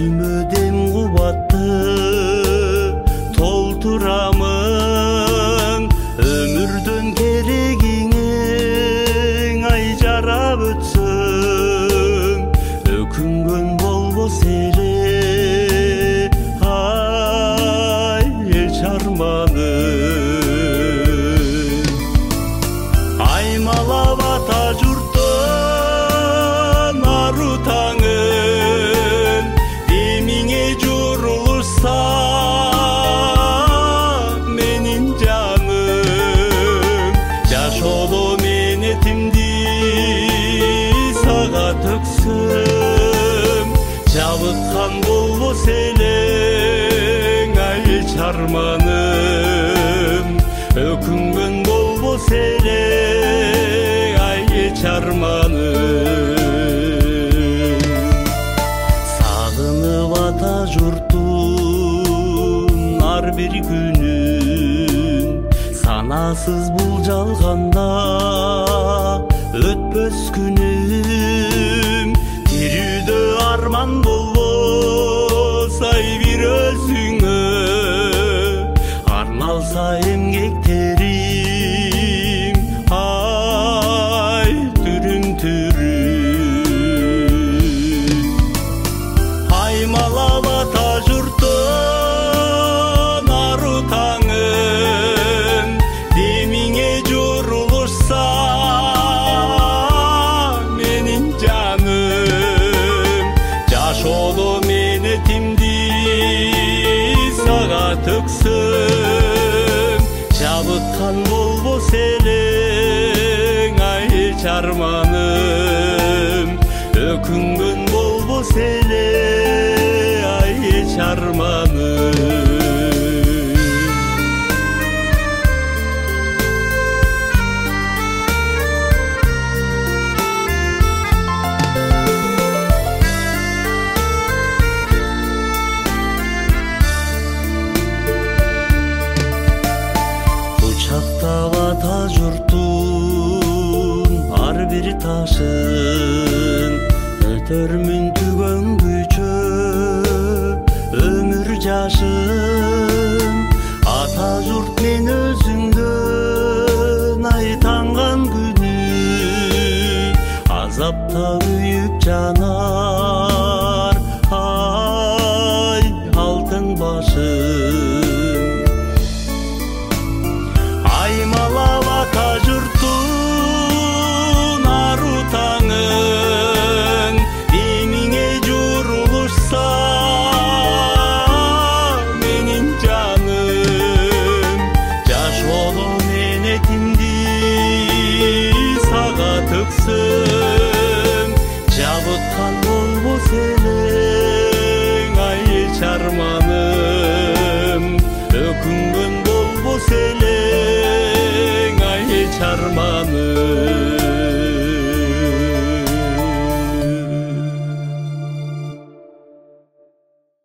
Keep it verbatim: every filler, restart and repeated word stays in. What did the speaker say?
Күнүмө дем кубатты толтурамын, өмүрдөн керегиңең ай жарап өтсөң, өкүнгөн болбос эле ай эч арманым. Аймалап ата журттан ару таңын, демиңе журулушса менин жаным, жашоодо менетимди сага төксөм, жабыткан болбос элең ай эч арманым, өкүнгөн болбос эле ай эч арманым. Сагынып ата журттун ар бир күнүн, санасыз бул жалганда өтпөс күнүм, тирүүдө арман болбос ай бир өзүңө, арналса эмгектерим ай түрүм түрүм. Аймалап ата журттан ару таңын, демиңе журулушса менин жаным, жашоодо менетимди сага төксөм, жабыткан болбос элең ай эч арманым, өкүнгөн болбос эле ай эч арманым. Кучактап ата журттун ар бир ташын, өтөрмүн түгөнгүчө өмүр жашын. Ата журт мен өзүңдөн ай танган күнү, азапта күйүп жанар ай алтын башым. Аймалап ата журттун ару таңын, демиңе журулушса менин жаным, жашоодо менетимди сага төксөм, жабыткан болбос элең ай эч арманым, өкүнгөн болбос элең ай эч арманым.